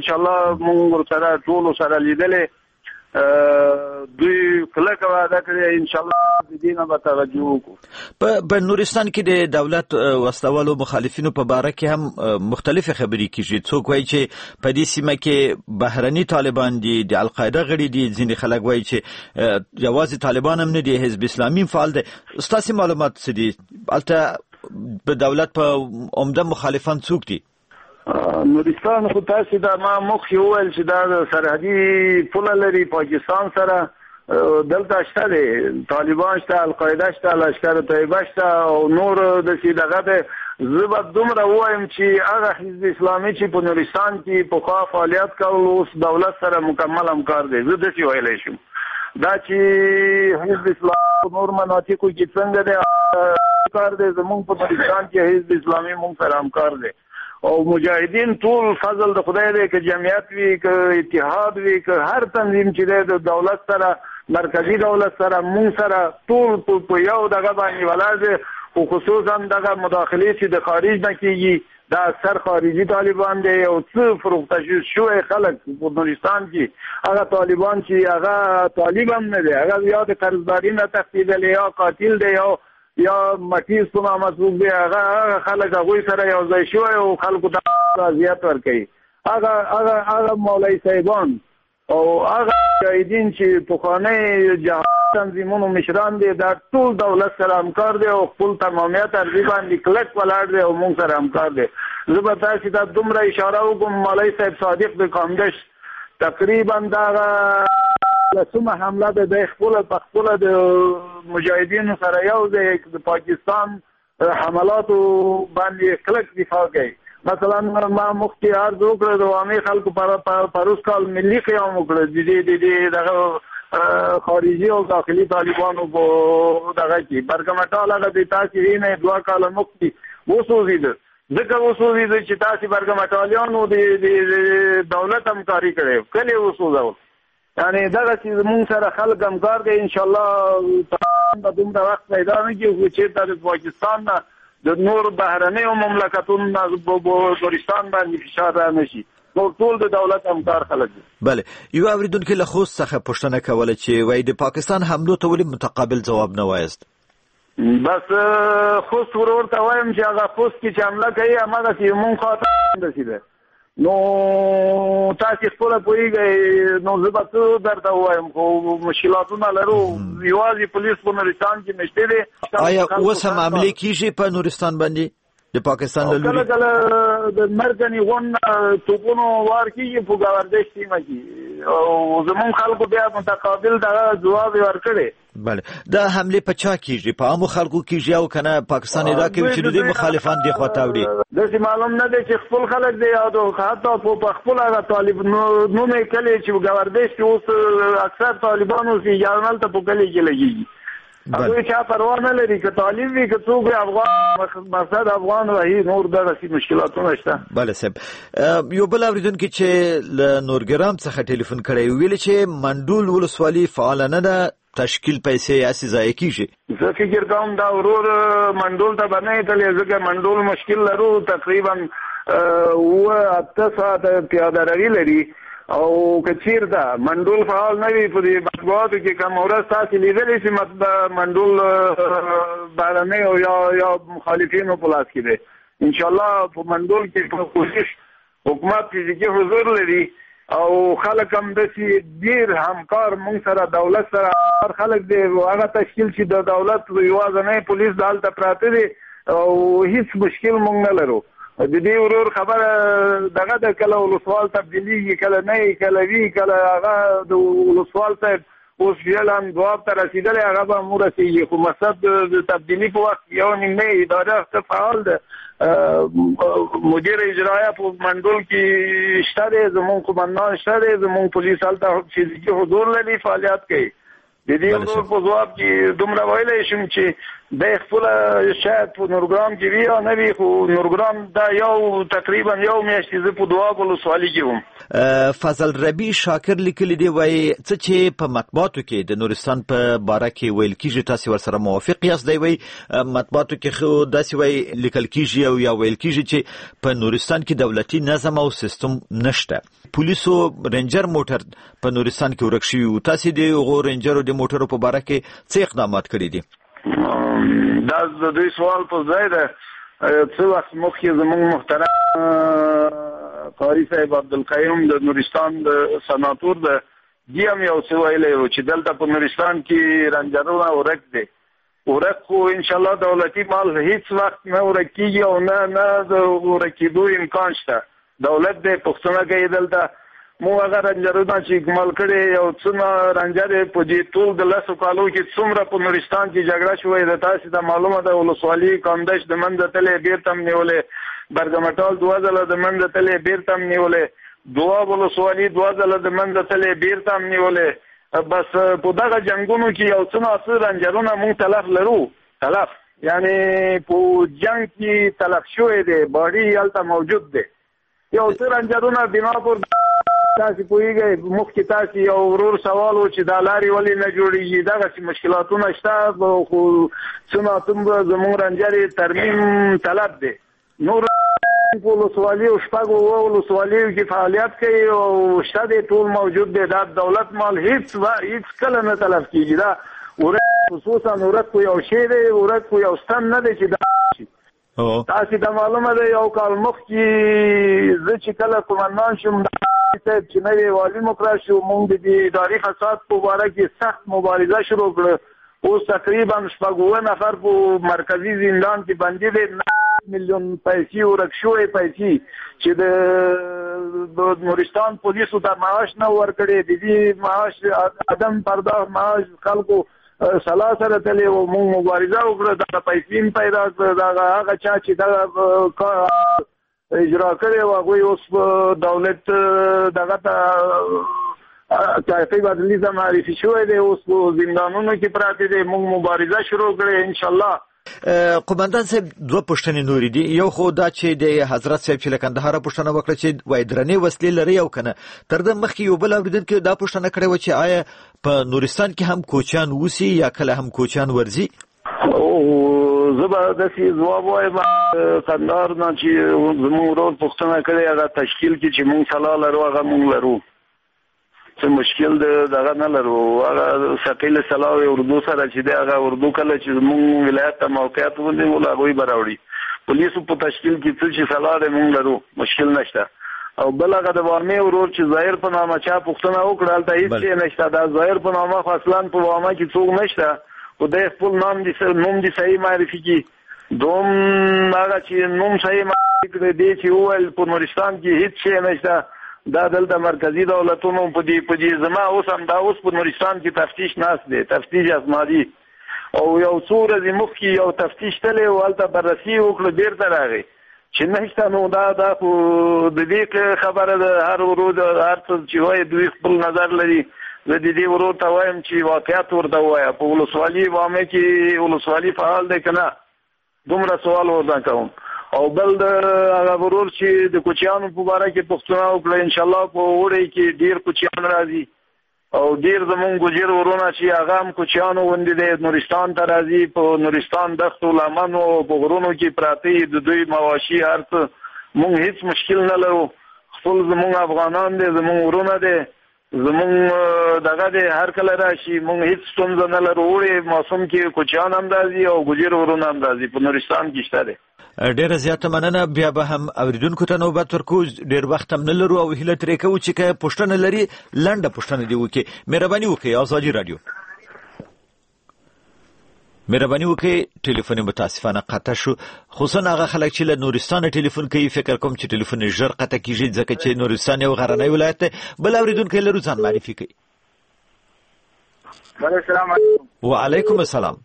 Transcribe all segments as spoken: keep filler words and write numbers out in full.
ان شاء الله موږ ورسره ټول سره لیدلې دوی کله وعده کړې ان شاء الله د دې نه به توجه وکړو. په نورستان کې د دولت وسلوالو مخالفینو په باره کې هم مختلفې خبرې کیږي. څوک وایي چې په دې سیمه کې بهرني طالبان دي، د القاعده غړي دي، ځینې خلک وایي چې یوازې طالبان هم نه دي، حزب اسلامي فعال دی. ستاسو معلومات څه دي؟ البته په دولت په عمده مخالفان څوک دي؟ نورستان خو تاسو دا ما مخکې وویل چې دا سرحدي پوله لري پاکستان سره، دلته شته دی طالبان شته، القاعده شته، لشکر طیبه شته او نور داسې دغه دی. زه به دومره ووایم چې هغه حزب اسلامي چې په نورستان کې پخوا فعالیت کول اوس دولت سره مکمل همکار دی. زه داسې ویلی شم دا چې حزب اسلامي په نور مناطقو کې څنګه دی کار دی، زمونږ په نورستان کې حزب اسلامي مونږ سره همکار دی او مجاهدین ټول فضل د خدای دی، که جمعیت وي که اتحاد وي که هر تنظیم چې دی د دولت سره مرکزی دولت سره مونږ سره ټول په یو دغه باندې ولاړ دی. خو خصوصا دغه مداخلې چې د خارج نه کېږي دا اکثر خارجي طالبان دی او څه فروغ تشویش شوی خلک په نورستان کې هغه طالبان چې هغه طالب هم نه دی، هغه یا د قرضداري نه تښتېدلی یا قاتل دی یا یا مټیز په نامه څوک دی، هغه خلک هغوی سره یو ځای شوی او خلکو ته اذیت ورکوي. هغه هغه هغه مولوي صاحبان او هغه مجاهدین چې پخوانی جهاد تنظیمونو مشران دي دا ټول دولت سره همکار دي او خپل تمامیت ارضي باندې کلک ولاړ دي او موږ سره همکار دي. زه به تاسو ته دومره اشاره وکړم مولوي صاحب صادق د قامدش تقریبا دا لسمه حمله ده د خپل په خپل د مجاهدینو سره یو ځای د پاکستان حملاتو باندې کلک دفاع کوي. مثلا ما مخکې عرض وکړ د عامه خلکو پر پروس کال ملي قیام وکړ د دې د دغه خارجي او داخلي طالبانو په دغه کې برګمټال هغه د تاسو نه دوه کال مخکې وسوځید ځکه وسوځید چې تاسو برګمټالیانو د دولت همکاري کړې کله وسوځول یعنی دغه چې موږ سره خلک همکار دي ان شاء الله په دومره وخت پیدا نه کیږي چې د پاکستان نه د نور بهرنیو مملکتونو نه نورستان باندې فشار را نشي. نور ټول د دولت همکار خلک دي. بله یو اوریدونکو له خوست څخه پوښتنه کوله چې وایي د پاکستان حملو ته ولې متقابل جواب نه وایست؟ بس خوست ورور ته وایم چې هغه خوست کې چې حمله کوي هماغسې مونږ خواته رسېده نو تاسو خپل پوهیږئ نو زه به څه درته ووایم خو مشکلاتونه لرو یوازې پولیس په نورستان کې نشته دی. آیا اوس هم حملې کیږي په نورستان باندې د پاکستان له لوري؟ کله کله د مرګني غون توپونو وار کیږي په ګاوردش سیمه کې او زمون خلکو بیا متقابل دغه جواب ورکړي. بله دا حمله په چا کیږي؟ په عامو خلکو کیږي او کنه پاکستان ادا کوي چې دوی مخالفان دي خو تاوړي؟ داسې معلوم نه دی چې خپل خلک دی او حتی په خپل هغه طالب نو نه کلی چې ګاوردش کې اوس اکثر طالبانو سي جانل ته په کلی کې لګي هغه چا پروا نه لري که طالب وي که څوک افغان مقصد افغان وایي نور دغه مشکلاتونه شته. بله صاحب یو بل اوریدونکي چې له نورګرام څخه ټلیفون کړی ویل چې منډول ولسوالي فعال نه ده تشکیل پیسې اسې ضایع کیږي. زه فکر کوم دا ورور منډول ته باندې تلې ځکه منډول مشکل لرو تقریبا و اته ساعته پیاده روي لري او کچیر دا منډول فعال نه وي په دې مطبوعاتو کې کوم ورځ تاسو لیدلی چې منډول بهرنی او یا یا مخالفینو په لاس کې دی. انشاءالله په منډول کې په کوشش حکومت فزیکي حضور لري او خلک هم داسې ډېر همکار موږ سره دولت سره هر خلک دی هغه تشکیل چې د دولت یوازینی پولیس دلته پراته دي او هیڅ مشکل موږ نه لرو. د دې ورور خبره دغه د کله ولسوال تبدیلیږي کله نه کله وی کله هغه د ولسوال صاحب اوس فعلا جواب ته رسېدلی هغه به مو رسېږي خو مقصد د تبدیلي په وخت یو نیمه اداره ښه فعال ده مدیر اجرایه په منډول کې شته دی زمونږ قومندان شته دی زمونږ پولیس هلته فزیکي حضور لري فعالیت کوي. د دې ورور په ځواب کې دومره ویلی شم چې د خپله شاید په نورګرام کې وي یا نه وي خو نورګرام دا یو تقریبا یو میاشتې زه په دواب ولسوالي کې وم. فضل ربی شاکر لیکلی دی وایي څه چې په مطبوعاتو کې د نورستان په باره کې ویل کېږي تاسو ورسره موافق یاست؟ دی وایي مطبوعاتو کې خو داسې وایي لیکل کېږي او یا ویل کېږي چې په نورستان کې دولتي نظم او سیستم نشته. پولیسو رنجر موټر په نورستان کې ورک شوی و. تاسو د غو رنجر او د موټرو په اړه کې څه اقدامات کړی دي؟ دا د دوی سوال په ځای ده. څو وخت مخکې زموږ محترم قاری صاحب عبدالقیوم د نورستان د سناتور د دی هم یو څه ویلی و چې دلته په نورستان کې رنجرونه ورک دي. ورک خو انشاءالله دولتي مال هیڅ وخت نه ورک کېږي او نه نه د ورک کېدو امکان شته. دولت دی پوښتنه کوي دلته موږ هغه رنجرونه چې اکمال کړي یو څونه رنجر په دې ټول د لسو کالو کې څومره په نورستان کې جګړه شوې ده تاسو ته معلومه ده. ولسوالي کامدش د منځه تلې بیرته هم نیولې، برګمټال دوه ځله د منځه تلې بیرته هم نیولې، دوه ولسوالي دوه ځله د منځه تلې بیرته هم نیولې. بس په دغه جنگونو کې یو څونه اصل رنجرونه موږ تلف لرو. تلف یعنی په جنگ کې تلف شوې ده، باډي هلته موجود ده. یو څه رنجرونه بنا پر تاسو پوهیږئ مخکې تاسو یو ورور سوال و چې دا لارې ولې نه جوړېږي. دغسې مشکلاتونه شته خو څونه څومره زموږ رنجرې ترمیم طلب دی. نور په ولسوالي او شپږو اووه ولسوالیو کې فعالیت کوي او شته دی، ټول موجود دی. دا دولت مال هیڅ هیڅ کله نه تلف کېږي. دا ورک خصوصا ورک خو یو شی دی، ورک خو یو ستن نه دی چې دا شي. تاسو ته معلومه ده یو کال مخکې زه چې کله قومندان شوم صاحب چې نوی والي مقرر شو موږ د اداري فساد په باره کې سخت مبارزه شروع کړه. اوس تقریبا شپږ اووه نفر په مرکزي زندان کې بندي دي. میلیون پیسې ورک شوې پیسې چې د نورستان پولیسو ته معاش نه ورکړي. د دې معاش عدم پرداخت معاش خلکو سلا سره تللی و. موږ مبارزه وکړه، دغه پیسې پیدا کړه. دغه هغه چا چې دغه اجرا کړی و هغوی اوس دولت دغه ته تعقیب عدلیزه معرفي شوی دی، اوس په زندانونو کې پراته دی. موږ مبارزه شروع کړې انشاءالله. قومندان صاحب دوه پوښتنې نورې دي. یو خو دا چې د حضرت صاحب چې له کندهاره پوښتنه وکړه چې وایي درنې وسلې لري او که نه. تر ده مخکې یو بل اورېدونکي دا پوښتنه کړې وه چې آیا په نورستان کې هم کوچیان اوسي یا کله هم کوچیان ورځي؟ زه به داسې ځواب وایم کندهار نه چې زموږ ورور پوښتنه کړې هغه تشکیل کې چې موږ سلا لرو هغه موږ لرو، څه مشکل دغه نه لرو. هغه ثقیل سلا او اردو سره چې دی هغه اردو کله چې زموږ ولایت ته موقعیت ونیول هغوی به راوړي. پولیسو په تشکیل کې څه چې سلا دی موږ لرو، مشکل نشته. او بل هغه د وامې ورور چې ظاهر په نامه چا پوښتنه وکړه هلته هېڅ شی نشته. دا ظاهر په نامه خو اصلا په وامه کې څوک نشته، خو دی خپل نام دې نوم دې صحیح معرفي کړي. دوم هغه چې نوم صحیح معرفي کړی دی چې وویل په نورستان کې هېڅ شی نشته. دا دلته مرکزي دولتونو په دې په دې زما اوس هم دا اوس په نورستان کې تفتیش ناست دی، تفتیش اسمادي. او یو څو ورځې مخکې یو تفتیش تللی و هلته بررسي وکړه بیرته راغی چې نشته. نو دا دا خو د دې خبره ده. هر ورور هر څه چې وایي دوی خپل نظر لري. زه د دې ورور ته وایم چې واقعیت ورته ووایه. په ولسوالي وامې کې ولسوالي فعال دی که نه؟ دومره سوال ورته کوم. او بل د هغه ورور چې د کوچیانو په باره کې پوښتنه وکړه انشاءالله په اوړي کې ډېر کوچیان راځي او ډېر زمونږ ګوجر ورونه چې هغه هم کوچیانو غوندې دی نورستان ته راځي. په نورستان دښتو لمنو په غرونو کې پراته د دوی مواشي هر څه مونږ هېڅ مشکل نه لرو. خپل زمونږ افغانان دی، زمونږ ورونه دی، زمونږ دغه دی، هر کله راشي مونږ هېڅ ستونزه نه لرو. اوړي موسم کې کوچیان هم راځي او ګوجر ورونه هم راځي. په نورستان کې شته دی. ډیره زیاته مننه. بیا به هم اوریدونکو ته نوبت ورکو، ډیر وخت هم نه لرو او هیله ترې کوو چې که پوښتنه لري لنډه پوښتنه دې وکړي. مهرباني وکړئ ازادي راډیو مهرباني وکړئ. ټلیفون متاسفانه قطع شو، خصوصا هغه خلک چې له نورستانه ټلیفون کوي. فکر کوم چې ټلیفون ژر قطع کیږي ځکه چې نورستان یو غرنی ولایت دی. بل اوریدونکی لرو، ځان معرفي کړئ. السلام علیکم. وعلیکم السلام.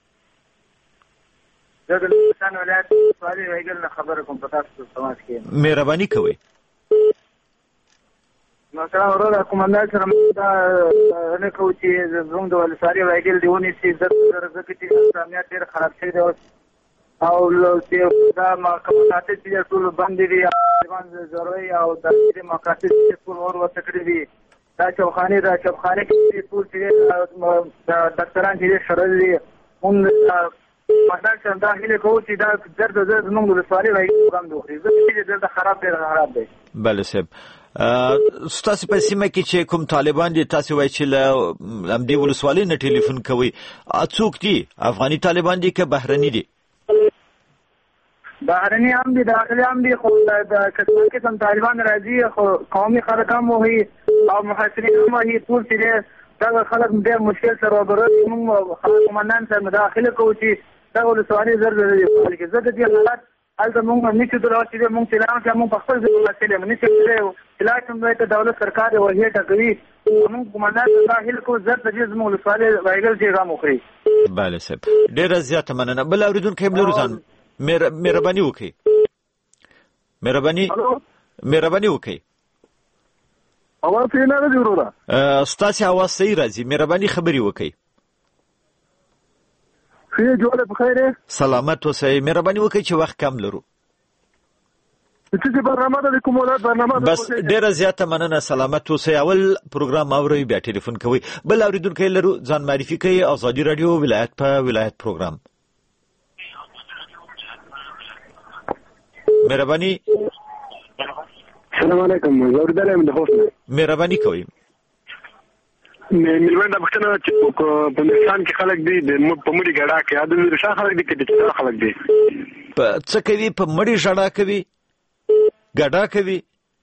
زه د نورستان ولایت سوالي ویګل نه خبره کوم په تاسو سماج کې. مهرباني کوئ. نو سلام وروره قومندان سره دا نه کوو چې زموږ د ولسوالي ویګل دی ونیسي. زه ځکه چې امنیت ډېر خراب شوی دی او دا مقاصد چې ټول بندې دي ضروري او د دې مقاصد چې ټول ور ورته کړي دي. دا چوخانې دا چوخانې کې ټول چې ډاکټران چې شړل دي مونږ مطلب چې دا هیله کوو چې دا درد زر زموږ د ولسوالي ویګل هم دوخري. زه چې درد خراب دی خراب دی. بله صاحب ستاسو په سیمه کې چې کوم طالبان دي تاسو وایي چې له همدې ولسوالۍ نه ټلیفون کوي څوک دي افغاني طالبان دي که بهرني دي بهرني هم دي داخلي هم دي خو د کشمیر کې هم طالبان راځي خو قومي خلک هم وي او محاصرین هم وي ټول چې دا خلک ډېر مشکل سره روبرو موږ خلک منان سره مداخله کوو چې دا ولسوالۍ زر زر دي چې زه د دې حالات هلته موږ هم نشو درو چې موږ چلان کې موږ په خپل ځای وسیله موږ نشو چلای کوم ته دولت سرکار وهي ټکوي موږ کومندان داخل کو زر د دې موږ ولسوالۍ وایګل چې غو مخري bale صاحب ډېر زیات مننه بل اوریدونکو هم لرزان مهرباني وکړئ مهرباني مهرباني وکړئ اواز یې نه راځي وروره ستاسو اواز صحیح راځي مهرباني خبري وکړئ خیر جوړه بخیره سلامت اوسئ مهرباني وکړئ چې وخت کم لرو چې برنامه د کومولات برنامه بس ډیره زیاته مننه سلامت اوسئ اول پروګرام اوري بیا ټلیفون کوي بل اوریدونکو لرو ځان معرفي کوي آزادي رادیو ولایت په ولایت پروګرام مهرباني السلام علیکم زوردل ام د هوسه مهرباني کوي ملوان د پښتنه چې په پاکستان کې خلک دي د په مړي ګډا کې عادل رشا خلک دي چې خلک دي په څه کوي په مړي ژړا کوي ګډا کوي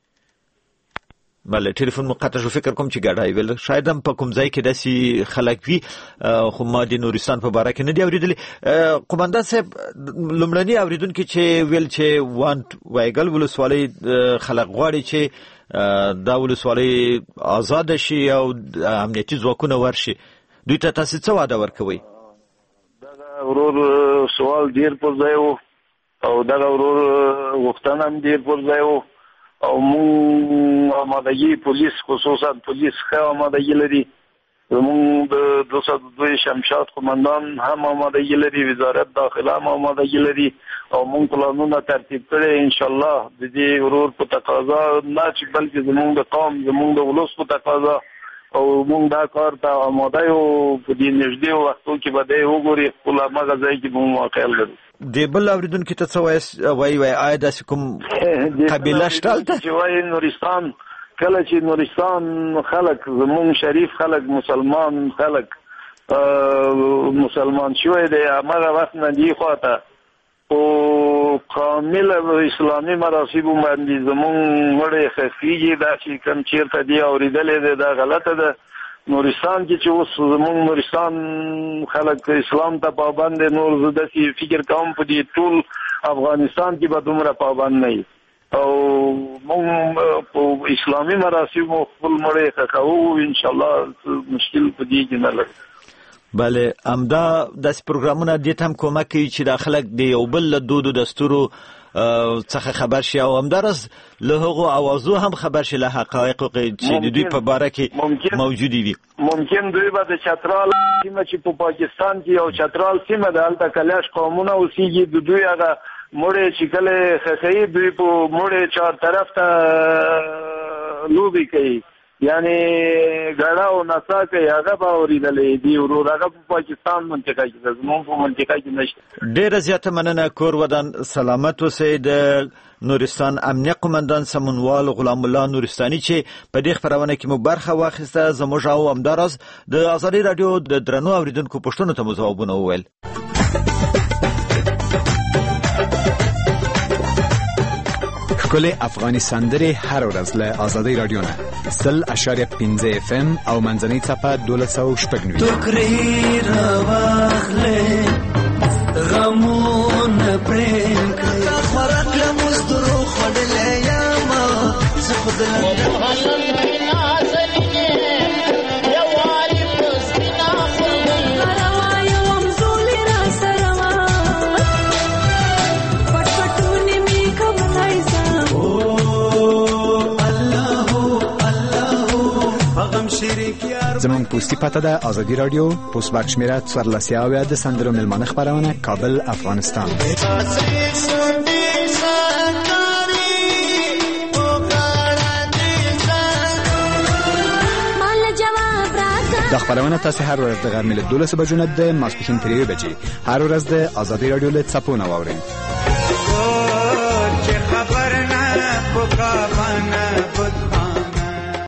بله ټلیفون مقطع شو فکر کوم چې ګډای ویل شاید هم په کوم ځای کې داسې خلک وي خو ما د نورستان په باره کې نه دی اورېدلی قومندان صاحب لومړني اورېدونکي چې ویل چې وانت وایګل ولسوالۍ خلک غواړي چې دا ولسوالۍ آزاده شي او امنیتي ځواکونه ورشي دوی ته تاسو څه وعده ورکوئ دغه ورور سوال ډېر پر ځای و او دغه ورور غوښتنه هم ډېر پر ځای و او مونږ آمادګي پولیس خصوصا پولیس ښه آمادګي لري زمونږ د دوه سوه دوه شمشاد قومندان هم آمادګي لري وزارت داخله هم آمادګي لري او مونږ پلانونه ترتیب کړي انشاءالله د دې ورور په تقاضا نه چې بلکې زمونږ د قوم زمونږ د ولس په تقاضا او مونږ دا کار ته آماده یو په دې نږدې وختو کې به دی وګوري خپل هغه ځای کې به مو واقع لرو د بل اوریدونکو ته څه وایي وایي آیا داسې کوم قبیله شته هلته چې وایي نورستان کله چې نورستان خلک زمونږ شریف خلک مسلمان خلک مسلمان شوی دی هماغه وخت نه دې خواته په کامل اسلامي مراسمو باندې زمونږ مړی ښخېږي دا چې کوم چېرته دی اورېدلی دی دا غلطه ده نورستان کې چې اوس زمونږ نورستان خلک اسلام ته پابند دي نور زه داسې فکر کوم په دې ټول افغانستان کې به دومره پابند نه وي او موږ په اسلامي مراسمو خپل مړی ښخوو انشاءالله مشکل په دې کې نه لري بله همدا داسې پروګرامونه دې ته هم کومک کوي چې دا خلک د یو بل له دودو دستورو څخه خبر شي او همداراز له هغو اوازو هم خبر شي له حقایقو چې د دوی په باره کې موجودې وي ممکن دوی به د چترال سیمه چې په پاکستان کې یو چترال سیمه ده هلته کلاش قومونه اوسېږي د دوی هغه مړی چې کله ښخوي دوی په مړی چار طرف ته لوبې کوي یعنی ګډا او نڅا کوي هغه به اورېدلی دي ورور هغه په پاکستان منطقه کې ده زموږ په منطقه کې نشته ډېره زیاته مننه کور ودان سلامت اوسئ د نورستان امنیه قومندان سمونوال غلام الله نورستاني چې په دې خپرونه کې مو برخه واخیسته زموږ او همداراز د آزادي راډیو د درنو اوریدونکو پوښتنو ته مو ځوابونه وویل ښکلې افغاني سندرې هر ورځ له آزادۍ راډیو نه سل اشاریه پنځه اف ام او منځنۍ څپه دولس سوه شپږ نوي ټوکرې راواخلې غمونه پرې کړه خوراک له مزدورو خوړلی یمه زه خو د لندن زمونږ پوسټي پته ده آزادي راډیو پوسټ باکس شمېره څوارلس اویا د سندرو میلمانه خپرونه کابل افغانستان دا خپرونه تاسو هر ورځ د غرمې له دولسو بجو نه د ماسپښین تر یوې بجې هر ورځ د آزادي راډیو له څپو نه واورئ.